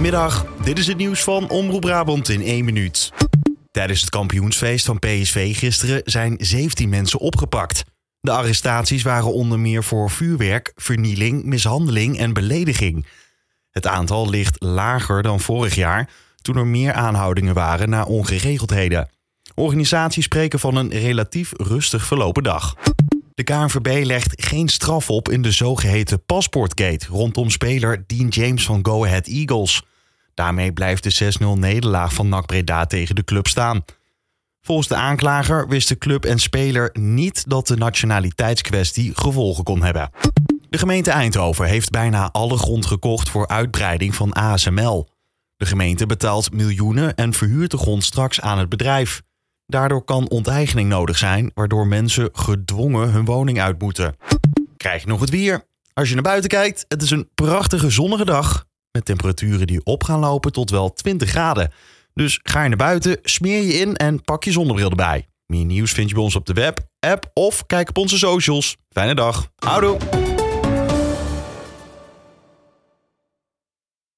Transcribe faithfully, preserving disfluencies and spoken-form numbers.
Goedemiddag, dit is het nieuws van Omroep Brabant in één minuut. Tijdens het kampioensfeest van P S V gisteren zijn zeventien mensen opgepakt. De arrestaties waren onder meer voor vuurwerk, vernieling, mishandeling en belediging. Het aantal ligt lager dan vorig jaar, toen er meer aanhoudingen waren na ongeregeldheden. Organisaties spreken van een relatief rustig verlopen dag. De K N V B legt geen straf op in de zogeheten paspoortgate rondom speler Dean James van Go Ahead Eagles. Daarmee blijft de zes nul nederlaag van N A C Breda tegen de club staan. Volgens de aanklager wist de club en speler niet dat de nationaliteitskwestie gevolgen kon hebben. De gemeente Eindhoven heeft bijna alle grond gekocht voor uitbreiding van A S M L. De gemeente betaalt miljoenen en verhuurt de grond straks aan het bedrijf. Daardoor kan onteigening nodig zijn, waardoor mensen gedwongen hun woning uit moeten. Krijg je nog het weer? Als je naar buiten kijkt, het is een prachtige zonnige dag met temperaturen die op gaan lopen tot wel twintig graden. Dus ga je naar buiten, smeer je in en pak je zonnebril erbij. Meer nieuws vind je bij ons op de web, app of kijk op onze socials. Fijne dag. Houdoe!